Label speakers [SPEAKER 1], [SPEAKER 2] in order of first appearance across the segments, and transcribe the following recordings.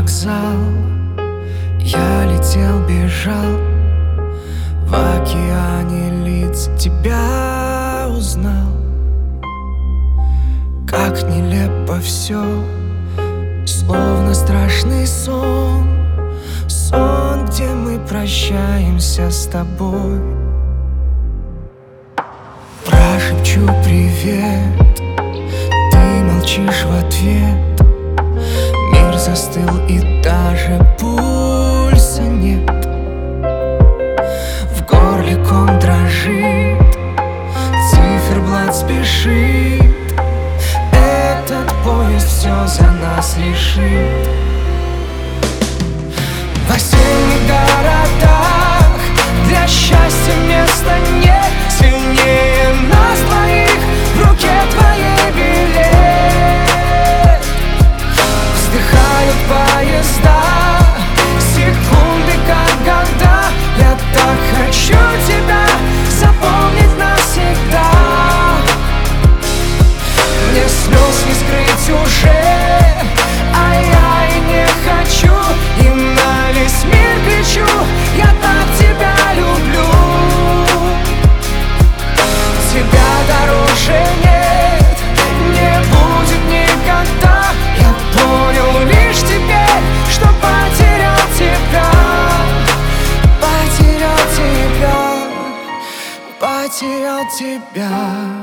[SPEAKER 1] вокзал. Я летел, бежал, в океане лиц тебя узнал. Как нелепо все, словно страшный сон. Сон, где мы прощаемся с тобой. Прошепчу привет, ты молчишь в ответ. Мир застыл и даже пульса нет. В горле ком дрожит, циферблат спешит. Этот поезд все за нас решит. В осенних городах для счастья места нет. Сильнее нас двоих, в руке твоей билет. Вздыхают поезда, секунды как года. Я так хочу тебя запомнить навсегда. Мне слез не скрыть уже, а я и не хочу. И на весь мир кричу: я так тебя люблю. Тебя дороже нет, не будет никогда. Я понял лишь теперь, что потерял тебя. Потерял тебя, потерял тебя.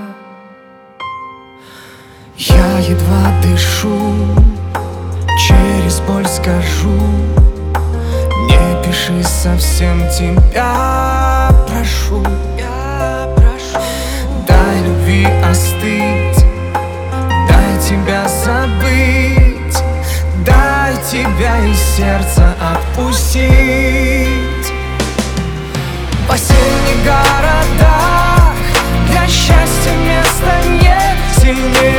[SPEAKER 1] Я едва дышу, через боль скажу: не пиши, совсем тебя прошу. Дай любви остыть, дай тебя забыть, дай тебя из сердца отпустить. В осенних городах для счастья места нет. Сильнее